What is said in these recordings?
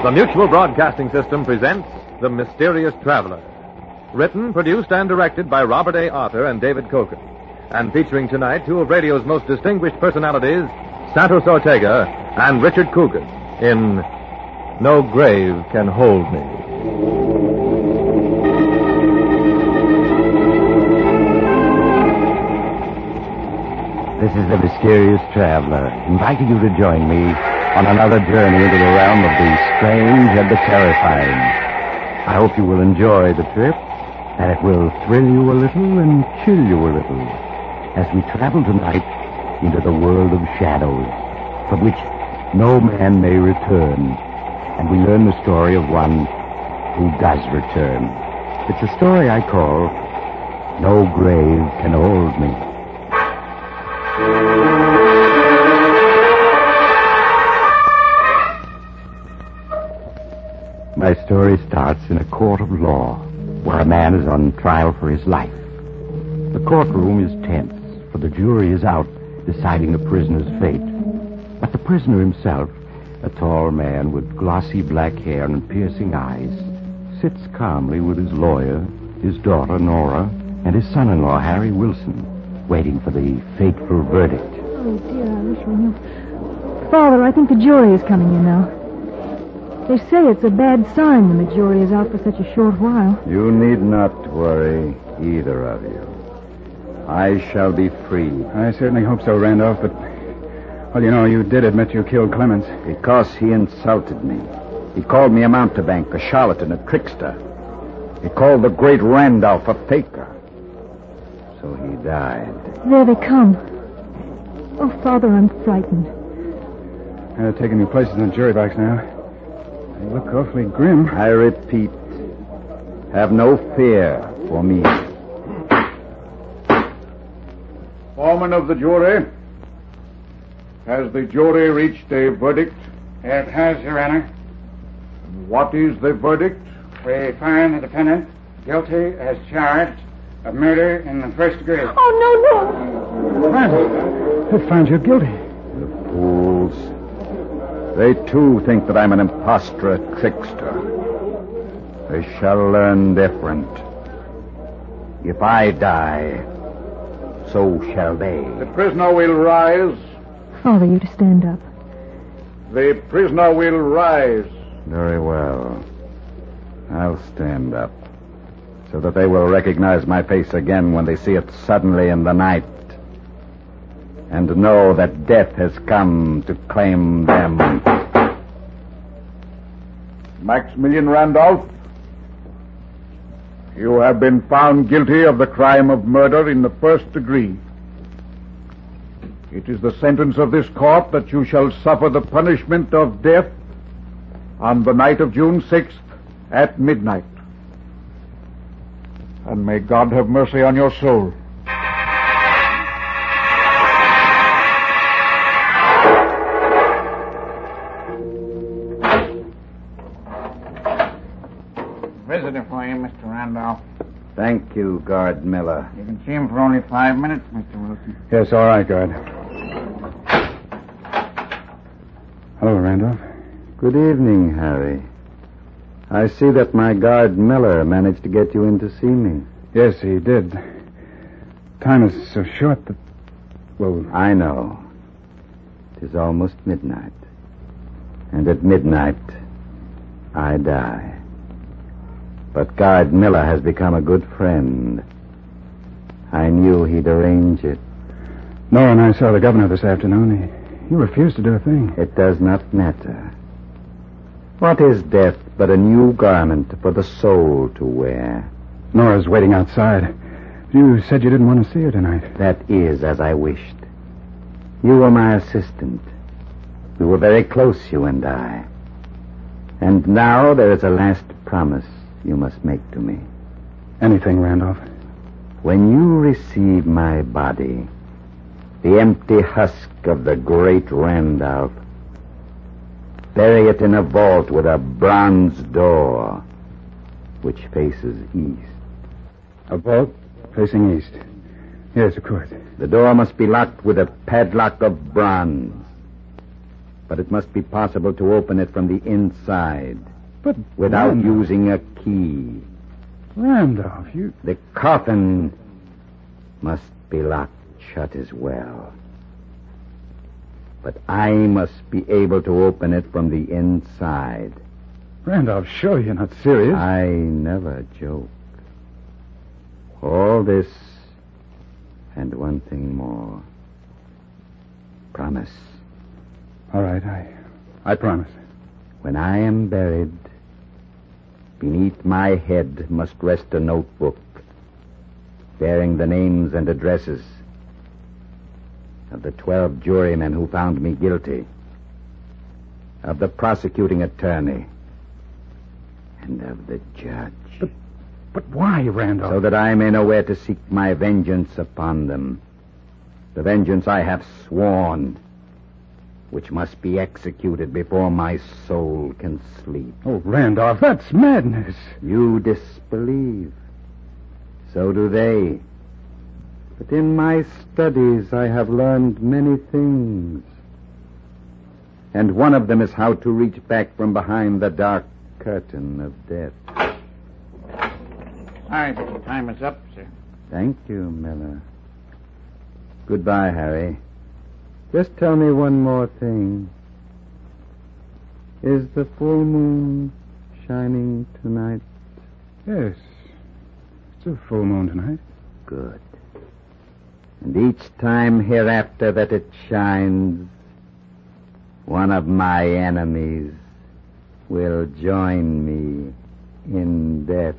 The Mutual Broadcasting System presents The Mysterious Traveler. Written, produced, and directed by Robert A. Arthur and David Coker. And featuring tonight two of radio's most distinguished personalities, Santos Ortega and Richard Coogan, in No Grave Can Hold Me. This is The Mysterious Traveler, inviting you to join me on another journey into the realm of the strange and the terrifying. I hope you will enjoy the trip, and it will thrill you a little and chill you a little as we travel tonight into the world of shadows, from which no man may return, and we learn the story of one who does return. It's a story I call No Grave Can Hold Me. My story starts in a court of law, where a man is on trial for his life. The courtroom is tense, for the jury is out deciding the prisoner's fate. But the prisoner himself, a tall man with glossy black hair and piercing eyes, sits calmly with his lawyer, his daughter Nora, and his son-in-law Harry Wilson, waiting for the fateful verdict. Oh, dear, I wish we knew. Father, I think the jury is coming in now. They say it's a bad sign when the jury is out for such a short while. You need not worry, either of you. I shall be free. I certainly hope so, Randolph, but... Well, you know, you did admit you killed Clemens. Because he insulted me. He called me a mountebank, a charlatan, a trickster. He called the great Randolph a faker. So he died. There they come. Oh, Father, I'm frightened. They're taking new places in the jury box now. They look awfully grim. I repeat, have no fear for me. Foreman of the jury, has the jury reached a verdict? It has, Your Honor. What is the verdict? We find the defendant guilty as charged of murder in the first degree. Oh, no. Randolph, they found you guilty. The fools. They, too, think that I'm an impostor, a trickster. They shall learn different. If I die, so shall they. The prisoner will rise. Father, you to stand up. The prisoner will rise. Very well. I'll stand up, so that they will recognize my face again when they see it suddenly in the night, and know that death has come to claim them. Maximilian Randolph, you have been found guilty of the crime of murder in the first degree. It is the sentence of this court that you shall suffer the punishment of death on the night of June 6th at midnight. And may God have mercy on your soul. Visitor for you, Mr. Randolph. Thank you, Guard Miller. You can see him for only 5 minutes, Mr. Wilson. Yes, all right, guard. Hello, Randolph. Good evening, Harry. I see that my guard Miller managed to get you in to see me. Yes, he did. Time is so short that... Well, I know. It is almost midnight. And at midnight, I die. But Guard Miller has become a good friend. I knew he'd arrange it. Nora and I saw the governor this afternoon. He refused to do a thing. It does not matter. What is death but a new garment for the soul to wear? Nora's waiting outside. You said you didn't want to see her tonight. That is as I wished. You were my assistant. We were very close, you and I. And now there is a last promise you must make to me. Anything, Randolph. When you receive my body, the empty husk of the great Randolph, bury it in a vault with a bronze door which faces east. A vault facing east. Yes, of course. The door must be locked with a padlock of bronze. But it must be possible to open it from the inside. But without Randolph, using a key. Randolph, you... The coffin must be locked shut as well. But I must be able to open it from the inside. Randolph, surely you're not serious. I never joke. All this and one thing more. Promise. All right, I promise. When I am buried, beneath my head must rest a notebook bearing the names and addresses of the 12 jurymen who found me guilty, of the prosecuting attorney, and of the judge. But why, Randolph? So that I may know where to seek my vengeance upon them. The vengeance I have sworn, which must be executed before my soul can sleep. Oh, Randolph, that's madness. You disbelieve. So do they. But in my studies, I have learned many things. And one of them is how to reach back from behind the dark curtain of death. All right, time is up, sir. Thank you, Miller. Goodbye, Harry. Just tell me one more thing. Is the full moon shining tonight? Yes. It's a full moon tonight. Good. And each time hereafter that it shines, one of my enemies will join me in death.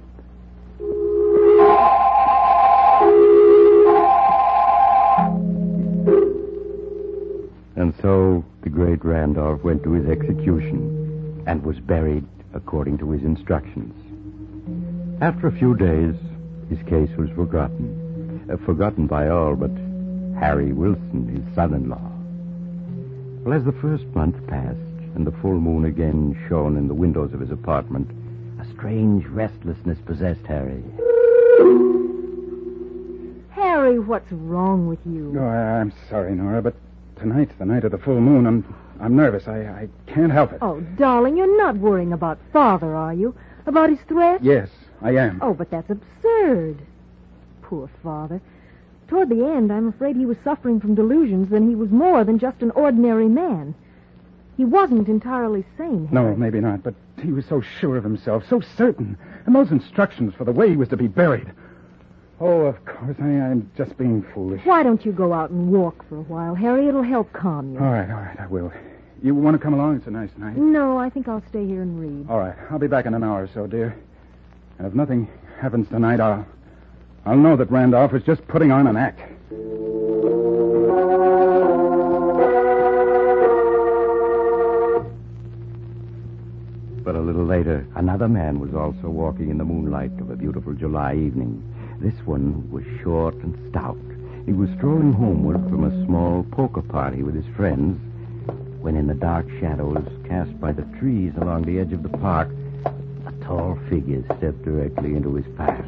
And so the great Randolph went to his execution and was buried according to his instructions. After a few days, his case was forgotten. Forgotten by all but Harry Wilson, his son-in-law. Well, as the first month passed and the full moon again shone in the windows of his apartment, a strange restlessness possessed Harry. Harry, what's wrong with you? No, I'm sorry, Nora, but tonight's the night of the full moon. I'm nervous. I can't help it. Oh, darling, you're not worrying about Father, are you? About his threat? Yes, I am. Oh, but that's absurd. Poor Father. Toward the end, I'm afraid he was suffering from delusions, then he was more than just an ordinary man. He wasn't entirely sane, Harry. No, maybe not, but he was so sure of himself, so certain. And those instructions for the way he was to be buried. Oh, of course, I'm just being foolish. Why don't you go out and walk for a while, Harry? It'll help calm you. All right, I will. You want to come along? It's a nice night. No, I think I'll stay here and read. All right, I'll be back in an hour or so, dear. And if nothing happens tonight, I'll know that Randolph was just putting on an act. But a little later, another man was also walking in the moonlight of a beautiful July evening. This one was short and stout. He was strolling homeward from a small poker party with his friends when in the dark shadows cast by the trees along the edge of the park, a tall figure stepped directly into his path.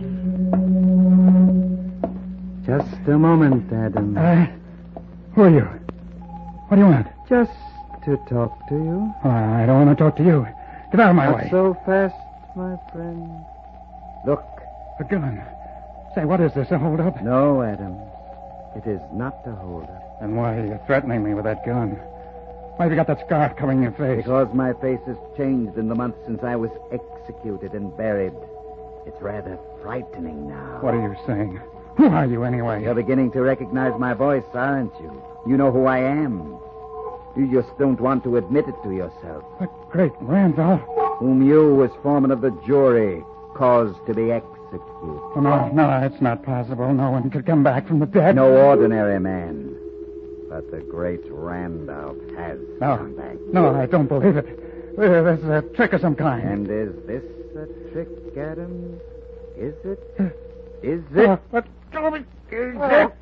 Just a moment, Adam. Who are you? What do you want? Just to talk to you. Oh, I don't want to talk to you. Get out of my way. Not so fast, my friend. Look. A gun. Say, what is this, a hold-up? No, Adams. It is not a hold-up. Then why are you threatening me with that gun? Why have you got that scarf covering your face? Because my face has changed in the months since I was executed and buried. It's rather frightening now. What are you saying? Who are you, anyway? You're beginning to recognize my voice, aren't you? You know who I am. You just don't want to admit it to yourself. The great Randolph. Whom you, as foreman of the jury, caused to be executed. Oh, no, it's not possible. No one could come back from the dead. No ordinary man. But the great Randolph has come back. No, I don't believe it. This is a trick of some kind. And is this a trick, Adams? Is it? Is it? Let go of me. Is it?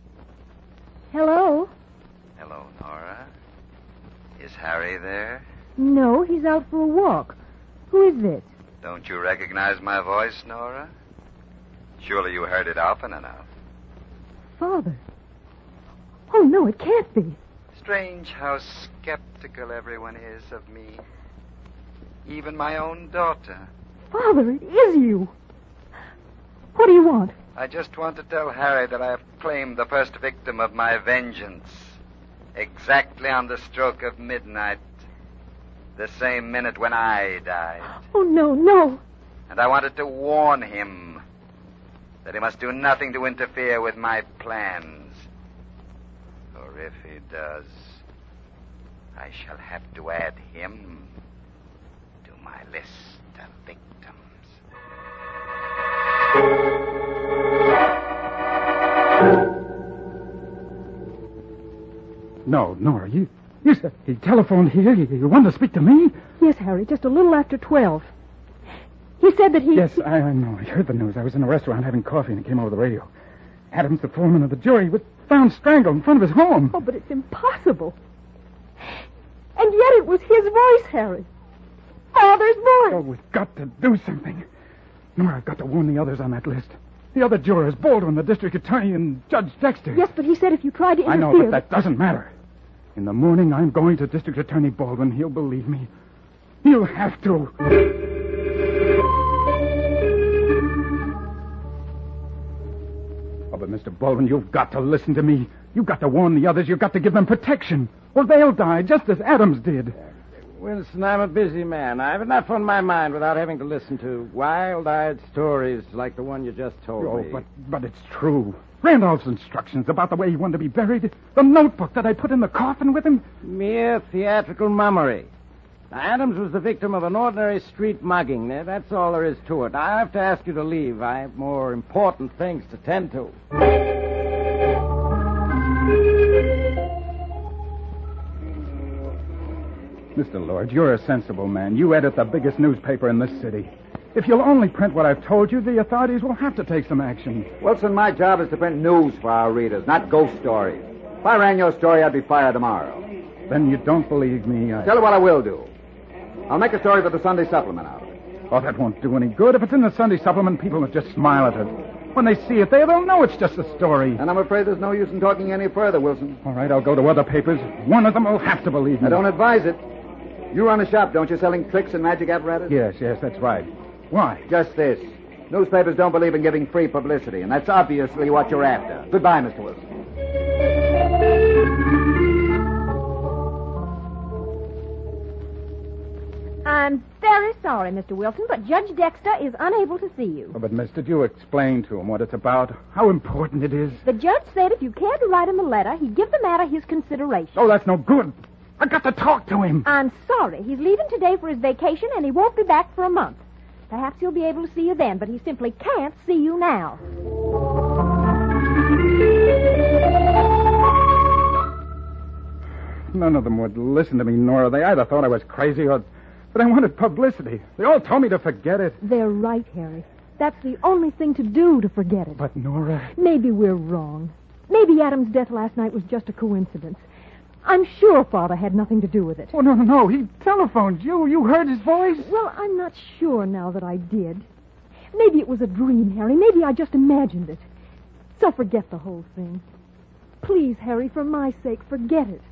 Hello? Hello, Nora. Is Harry there? No, he's out for a walk. Who is this? Don't you recognize my voice, Nora? Surely you heard it often enough. Father. Oh, no, it can't be. Strange how skeptical everyone is of me. Even my own daughter. Father, it is you. What do you want? I just want to tell Harry that I have claimed the first victim of my vengeance. Exactly on the stroke of midnight. The same minute when I died. Oh, no, no. And I wanted to warn him that he must do nothing to interfere with my plans. For if he does, I shall have to add him to my list of victims. No, Nora, you said he telephoned here. You wanted to speak to me? Yes, Harry, just a little after 12. He said that he... Yes, I know. I heard the news. I was in a restaurant having coffee, and it came over the radio. Adams, the foreman of the jury, was found strangled in front of his home. Oh, but it's impossible. And yet it was his voice, Harry. Father's voice. Oh, we've got to do something. Nora, I've got to warn the others on that list. The other jurors, Baldwin, the district attorney, and Judge Dexter. Yes, but he said if you tried to interfere... I know, but that doesn't matter. In the morning, I'm going to District Attorney Baldwin. He'll believe me. He'll have to. Oh, but Mr. Baldwin, you've got to listen to me. You've got to warn the others. You've got to give them protection. Or they'll die, just as Adams did. Wilson, I'm a busy man. I have enough on my mind without having to listen to wild-eyed stories like the one you just told me. But it's true. Randolph's instructions about the way he wanted to be buried, the notebook that I put in the coffin with him. Mere theatrical mummery. Now, Adams was the victim of an ordinary street mugging. That's all there is to it. I have to ask you to leave. I have more important things to tend to. Mr. Lord, you're a sensible man. You edit the biggest newspaper in this city. If you'll only print what I've told you, the authorities will have to take some action. Wilson, my job is to print news for our readers, not ghost stories. If I ran your story, I'd be fired tomorrow. Then you don't believe me. Tell you what I will do. I'll make a story for the Sunday supplement out of it. Oh, that won't do any good. If it's in the Sunday supplement, people will just smile at it. When they see it there, they'll know it's just a story. And I'm afraid there's no use in talking any further, Wilson. All right, I'll go to other papers. One of them will have to believe me. I don't advise it. You run a shop, don't you, selling tricks and magic apparatus? Yes, that's right. Why? Just this. Newspapers don't believe in giving free publicity, and that's obviously what you're after. Goodbye, Mr. Wilson. I'm very sorry, Mr. Wilson, but Judge Dexter is unable to see you. Oh, but, miss, did you explain to him what it's about? How important it is? The judge said if you cared to write him a letter, he'd give the matter his consideration. Oh, that's no good. I got to talk to him. I'm sorry. He's leaving today for his vacation, and he won't be back for a month. Perhaps he'll be able to see you then, but he simply can't see you now. None of them would listen to me, Nora. They either thought I was crazy or... But I wanted publicity. They all told me to forget it. They're right, Harry. That's the only thing to do to forget it. But, Nora... Maybe we're wrong. Maybe Adam's death last night was just a coincidence. I'm sure Father had nothing to do with it. Oh, no. He telephoned you. You heard his voice? Well, I'm not sure now that I did. Maybe it was a dream, Harry. Maybe I just imagined it. So forget the whole thing. Please, Harry, for my sake, forget it.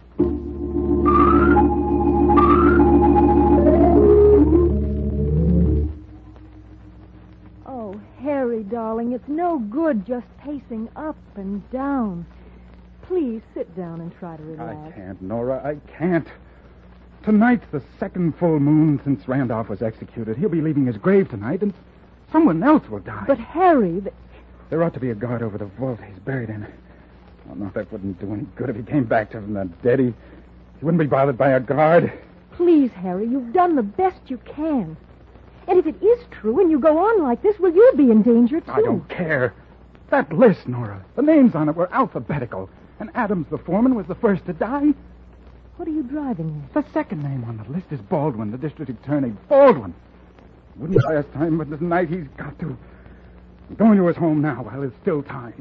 Oh, Harry, darling, it's no good just pacing up and down. Please sit down and try to relax. I can't, Nora. I can't. Tonight's the second full moon since Randolph was executed. He'll be leaving his grave tonight, and someone else will die. But, Harry... There ought to be a guard over the vault he's buried in. Oh, no, that wouldn't do any good if he came back from the dead. He wouldn't be bothered by a guard. Please, Harry, you've done the best you can. And if it is true and you go on like this, well, you'll be in danger, too. I don't care. That list, Nora, the names on it were alphabetical. And Adams, the foreman, was the first to die. What are you driving at? The second name on the list is Baldwin, the district attorney. Baldwin. Wouldn't last time, but tonight he's got to. I'm going to his home now while there's still time.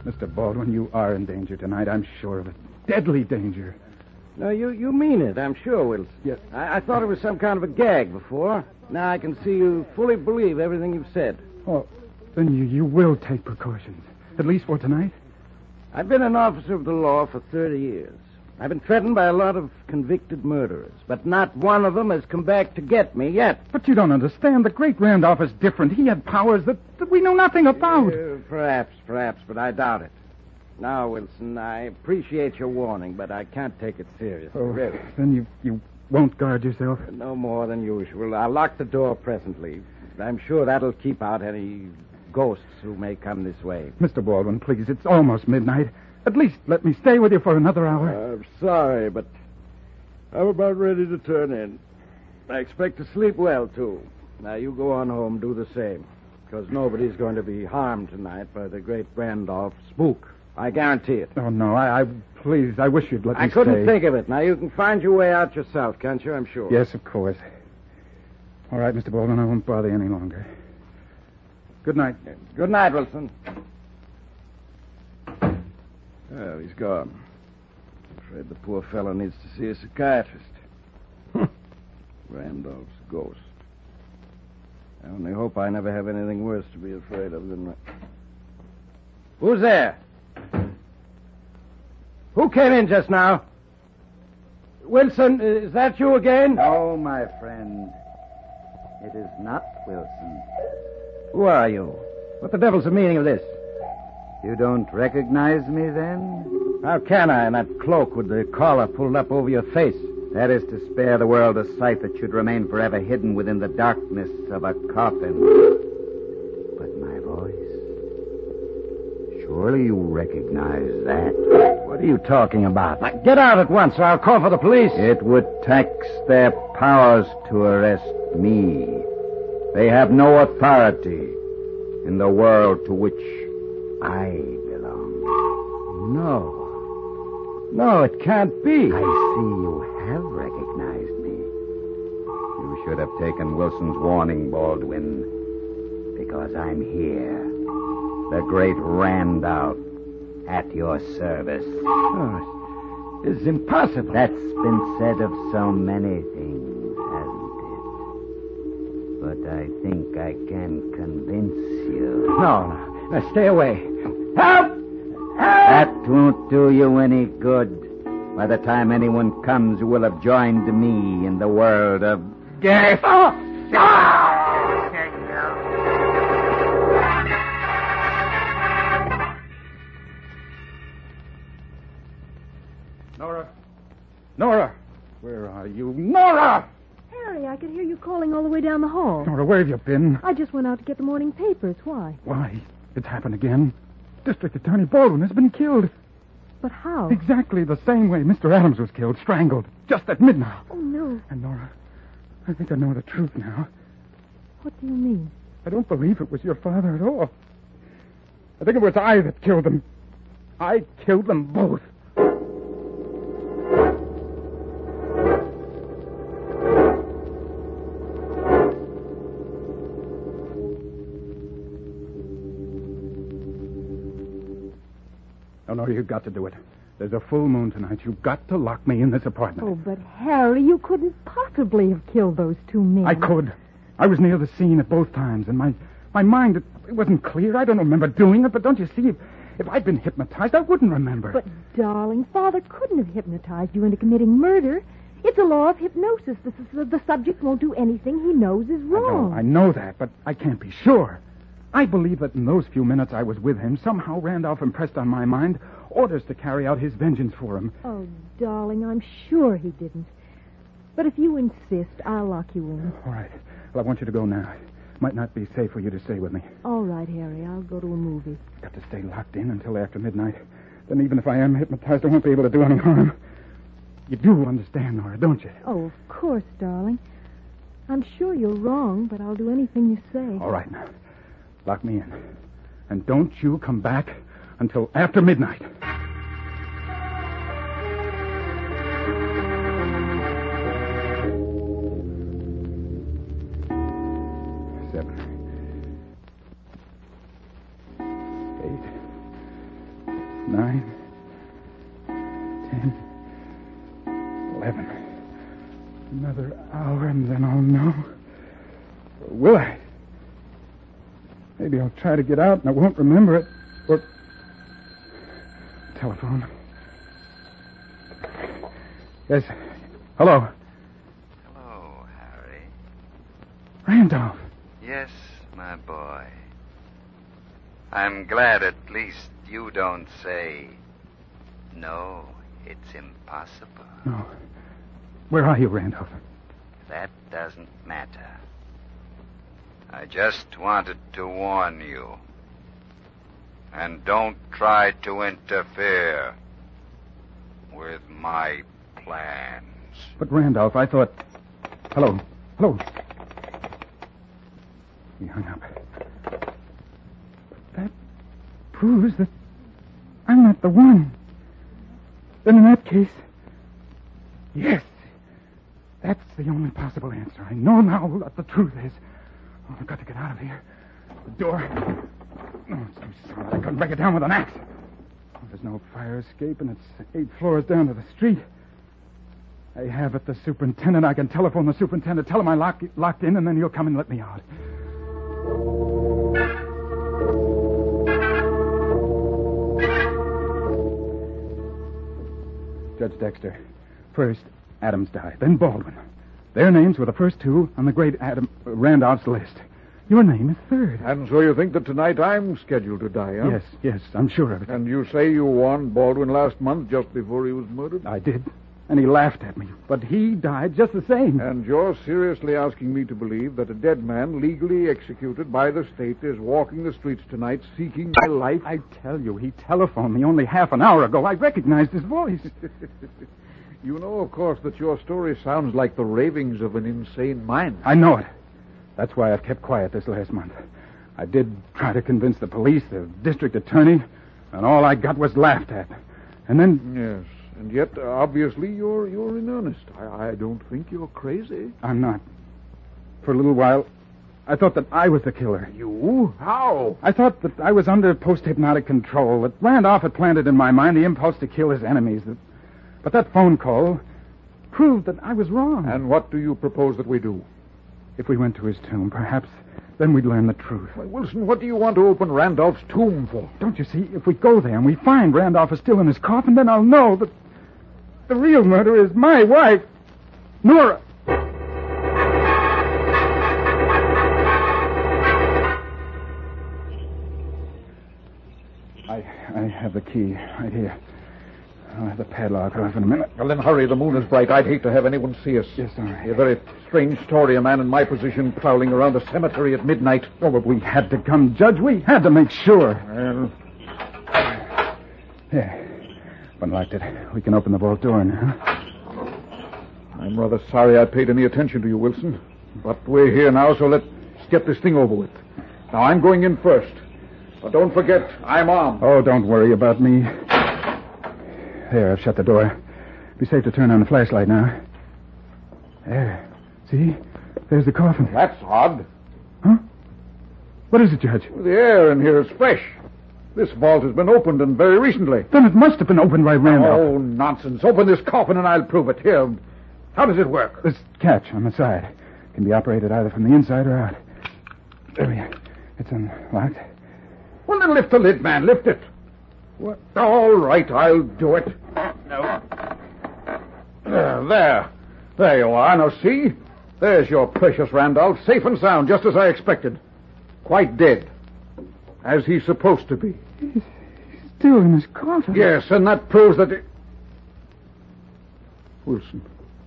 Mr. Baldwin, you are in danger tonight. I'm sure of it. Deadly danger. No, you mean it, I'm sure, Wilson. Yes. I thought it was some kind of a gag before. Now I can see you fully believe everything you've said. Oh, then you will take precautions. At least for tonight? I've been an officer of the law for 30 years. I've been threatened by a lot of convicted murderers, but not one of them has come back to get me yet. But you don't understand. The great Randolph is different. He had powers that we know nothing about. Perhaps, but I doubt it. Now, Wilson, I appreciate your warning, but I can't take it seriously. Oh, really. Then you won't guard yourself? No more than usual. I'll lock the door presently. I'm sure that'll keep out any ghosts who may come this way. Mr. Baldwin, please, it's almost midnight. At least let me stay with you for another hour. I'm sorry, but I'm about ready to turn in. I expect to sleep well, too. Now, you go on home, do the same. Because nobody's going to be harmed tonight by the great Randolph spook. I guarantee it. Oh, no, please, I wish you'd let me I couldn't stay. think of it. Now, you can find your way out yourself, can't you? I'm sure. Yes, of course. All right, Mr. Baldwin, I won't bother you any longer. Good night. Good night, Wilson. Well, he's gone. I'm afraid the poor fellow needs to see a psychiatrist. Randolph's ghost. I only hope I never have anything worse to be afraid of than... Who's there? Who came in just now? Wilson, is that you again? No, my friend. It is not Wilson. Who are you? What the devil's the meaning of this? You don't recognize me, then? How can I in that cloak with the collar pulled up over your face? That is to spare the world a sight that should remain forever hidden within the darkness of a coffin. But my voice... Surely you recognize that. What are you talking about? Now, get out at once or I'll call for the police. It would tax their powers to arrest me. They have no authority in the world to which I belong. No, it can't be. I see you have recognized me. You should have taken Wilson's warning, Baldwin, because I'm here, the great Randolph, at your service. Oh, it's impossible. That's been said of so many things, hasn't it? But I think I can convince you. No, stay away. Help! That won't do you any good. By the time anyone comes, you will have joined me in the world of death. Nora! Where are you? Nora! Harry, I could hear you calling all the way down the hall. Nora, where have you been? I just went out to get the morning papers. Why? Why? It's happened again. District Attorney Baldwin has been killed. But how? Exactly the same way Mr. Adams was killed, strangled, just at midnight. Oh, no. And Nora, I think I know the truth now. What do you mean? I don't believe it was your father at all. I think it was I that killed them. I killed them both. No, you've got to do it. There's a full moon tonight. You've got to lock me in this apartment. Oh, but Harry, you couldn't possibly have killed those two men. I could. I was near the scene at both times, and my mind, it wasn't clear. I don't remember doing it, but don't you see, if I'd been hypnotized, I wouldn't remember. But, darling, Father couldn't have hypnotized you into committing murder. It's a law of hypnosis. The subject won't do anything he knows is wrong. I know that, but I can't be sure. I believe that in those few minutes I was with him, somehow Randolph impressed on my mind orders to carry out his vengeance for him. Oh, darling, I'm sure he didn't. But if you insist, I'll lock you in. All right. Well, I want you to go now. Might not be safe for you to stay with me. All right, Harry. I'll go to a movie. I've got to stay locked in until after midnight. Then even if I am hypnotized, I won't be able to do any harm. You do understand, Nora, don't you? Oh, of course, darling. I'm sure you're wrong, but I'll do anything you say. All right, now. Lock me in. And don't you come back until after midnight. 7, 8, 9, 10, 11. Another hour and then I'll know. Or will I? Maybe I'll try to get out and I won't remember it. Or... Telephone. Yes. Hello. Hello, Harry. Randolph. Yes, my boy. I'm glad at least you don't say, no, it's impossible. No. Where are you, Randolph? That doesn't matter. I just wanted to warn you. And don't try to interfere with my plans. But, Randolph, I thought... Hello. Hello. He hung up. But that proves that I'm not the one. Then in that case... Yes. That's the only possible answer. I know now what the truth is. Oh, I've got to get out of here. The door... Oh, it's too solid. I couldn't break it down with an axe. Oh, there's no fire escape, and it's 8 floors down to the street. I have it, the superintendent. I can telephone the superintendent, tell him I'm locked in, and then he'll come and let me out. Judge Dexter. First, Adams died, then Baldwin. Their names were the first two on the great Randolph's list. Your name is third. And so you think that tonight I'm scheduled to die, huh? Yes, I'm sure of it. And you say you warned Baldwin last month just before he was murdered? I did. And he laughed at me. But he died just the same. And you're seriously asking me to believe that a dead man legally executed by the state is walking the streets tonight seeking my life? I tell you, he telephoned me only half an hour ago. I recognized his voice. You know, of course, that your story sounds like the ravings of an insane mind. I know it. That's why I've kept quiet this last month. I did try to convince the police, the district attorney, and all I got was laughed at. And then... Yes, and yet, obviously, you're in earnest. I don't think you're crazy. I'm not. For a little while, I thought that I was the killer. You? How? I thought that I was under post-hypnotic control, that Randolph had planted in my mind the impulse to kill his enemies. But that phone call proved that I was wrong. And what do you propose that we do? If we went to his tomb, perhaps then we'd learn the truth. Why, Wilson, what do you want to open Randolph's tomb for? Don't you see? If we go there and we find Randolph is still in his coffin, then I'll know that the real murderer is my wife, Nora. I have the key right here. I'll have the padlock off in a minute. Well, then hurry. The moon is bright. I'd hate to have anyone see us. Yes, all right. A very strange story, a man in my position prowling around a cemetery at midnight. Oh, but we had to come, Judge. We had to make sure. Well... There. Unlocked it. We can open the vault door now. I'm rather sorry I paid any attention to you, Wilson. But we're here now, so let's get this thing over with. Now, I'm going in first. But don't forget, I'm armed. Oh, don't worry about me. There, I've shut the door. Be safe to turn on the flashlight now. There. See? There's the coffin. That's odd. Huh? What is it, Judge? The air in here is fresh. This vault has been opened, and very recently. Then it must have been opened by Randolph. Oh, nonsense. Open this coffin and I'll prove it. Here. How does it work? This catch on the side can be operated either from the inside or out. There we are. It's unlocked. Well, then lift the lid, man. Lift it. What? All right, I'll do it. No. There. There you are. Now, see? There's your precious Randolph, safe and sound, just as I expected. Quite dead. As he's supposed to be. He's still in his coffin. Yes, and that proves that... Wilson,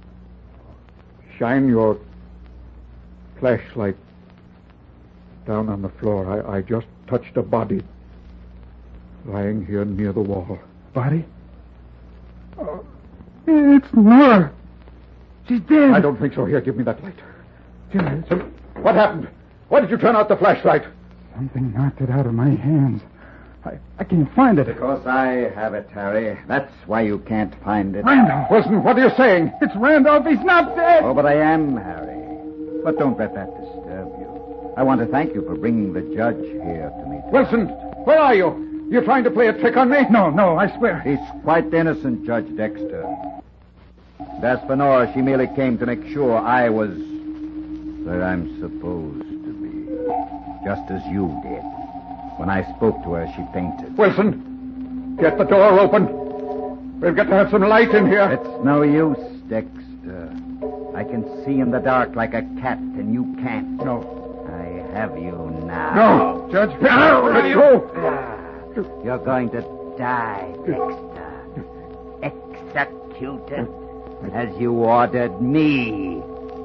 shine your flashlight down on the floor. I just touched a body lying here near the wall. Body? Oh, it's Nora. She's dead. I don't think so. Here, give me that light. Judge. What happened? Why did you turn out the flashlight? Something knocked it out of my hands. I can't find it. Because I have it, Harry. That's why you can't find it. Randolph. Wilson, what are you saying? It's Randolph. He's not dead. Oh, but I am, Harry. But don't let that disturb you. I want to thank you for bringing the judge here to me. Wilson, where are you? You're trying to play a trick on me? No, I swear. He's quite innocent, Judge Dexter. As for Nora, she merely came to make sure I was where I'm supposed to be. Just as you did. When I spoke to her, she fainted. Wilson, get the door open. We've got to have some light in here. It's no use, Dexter. I can see in the dark like a cat, and you can't. No. I have you now. No, Judge. Let go. You're going to die, Dexter. Executed as you ordered me.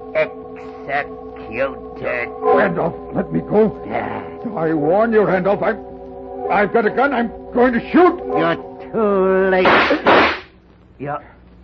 Executed. Randolph, let me go. I warn you, Randolph. I've got a gun. I'm going to shoot. You're too late. You're...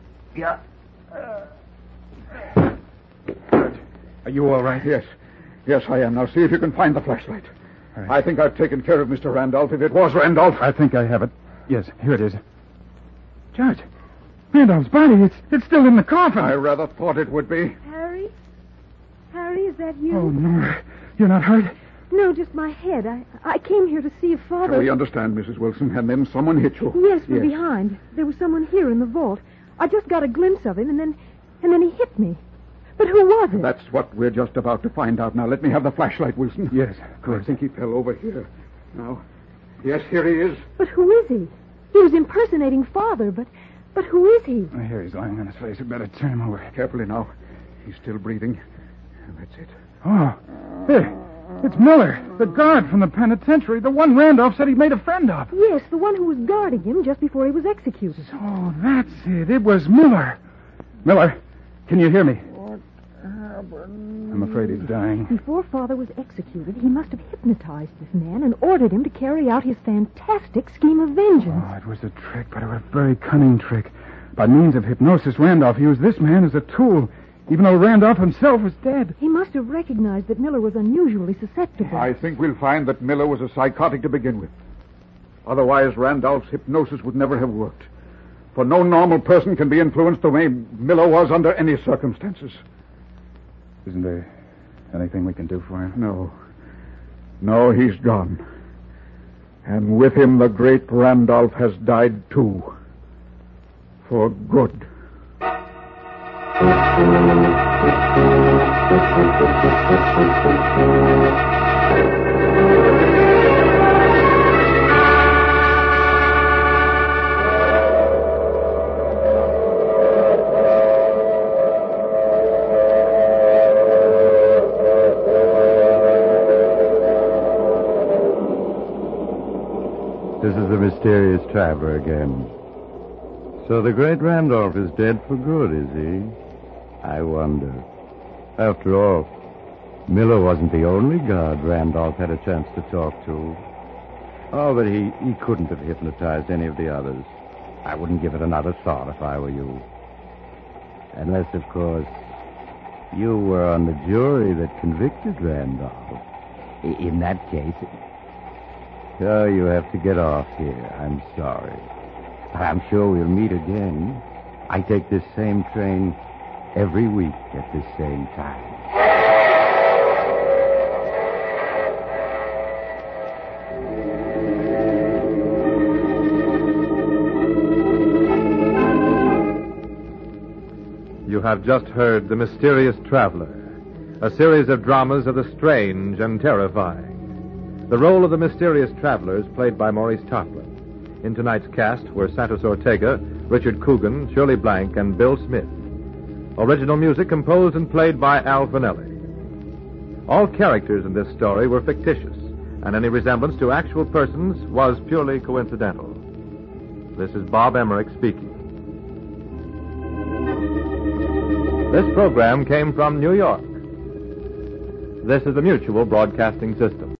Are you all right? Yes. Yes, I am. Now see if you can find the flashlight. Right. I think I've taken care of Mr. Randolph, if it was Randolph. I think I have it. Yes, here it is. Judge, Randolph's body, it's still in the coffin. I rather thought it would be. Harry? Harry, is that you? Oh, no. You're not hurt? No, just my head. I came here to see if Father... We understand, Mrs. Wilson, and then someone hit you. Yes, from behind. There was someone here in the vault. I just got a glimpse of him, and then he hit me. But who was it? That's what we're just about to find out. Now, let me have the flashlight, Wilson. Yes, of course. I think he fell over here. Now, yes, here he is. But who is he? He was impersonating Father, but who is he? Here he's lying on his face. We better turn him over. Carefully now. He's still breathing. That's it. Oh, here. It's Miller, the guard from the penitentiary, the one Randolph said he made a friend of. Yes, the one who was guarding him just before he was executed. So that's it. It was Miller. Miller, can you hear me? What happened? I'm afraid he's dying. Before Father was executed, he must have hypnotized this man and ordered him to carry out his fantastic scheme of vengeance. Oh, it was a trick, but a very cunning trick. By means of hypnosis, Randolph used this man as a tool, even though Randolph himself was dead. He must have recognized that Miller was unusually susceptible. I think we'll find that Miller was a psychotic to begin with. Otherwise, Randolph's hypnosis would never have worked. For no normal person can be influenced the way Miller was under any circumstances. Isn't there anything we can do for him? No. No, he's gone. And with him, the great Randolph has died, too. For good. This is the mysterious traveler again. So the great Randolph is dead for good, is he? I wonder. After all, Miller wasn't the only guard Randolph had a chance to talk to. Oh, but he couldn't have hypnotized any of the others. I wouldn't give it another thought if I were you. Unless, of course, you were on the jury that convicted Randolph. In that case... Oh, you have to get off here. I'm sorry. But I'm sure we'll meet again. I take this same train every week at this same time. You have just heard The Mysterious Traveler, a series of dramas of the strange and terrifying. The role of the mysterious traveler is played by Maurice Tarplin. In tonight's cast were Santos Ortega, Richard Coogan, Shirley Blank, and Bill Smith. Original music composed and played by Al Finelli. All characters in this story were fictitious, and any resemblance to actual persons was purely coincidental. This is Bob Emmerich speaking. This program came from New York. This is the Mutual Broadcasting System.